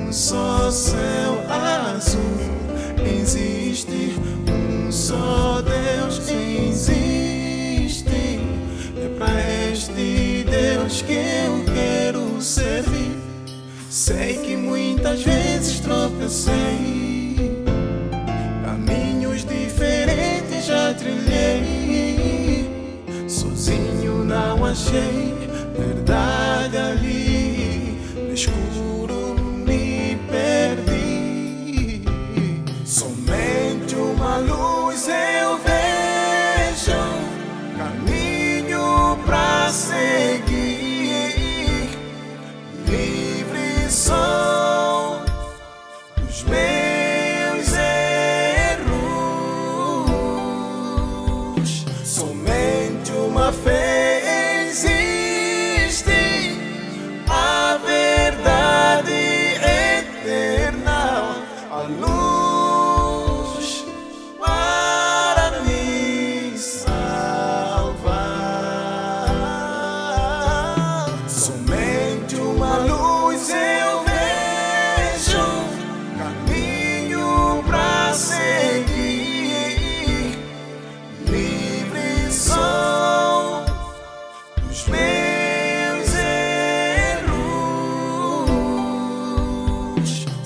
um só céu azul. Existe um só Deus, existe. É pra este Deus que eu quero servir. Sei que muitas vezes tropecei, caminhos diferentes já trilhei. Sozinho não achei verdade ali, no escuro me perdi. Somente uma luz eu vejo, caminho pra seguir. Livre sou dos meus erros. Somente uma fé existe, a verdade eterna, a luz para me salvar. Somente uma luz eu vejo, caminho pra seguir. Livre sou dos meus erros.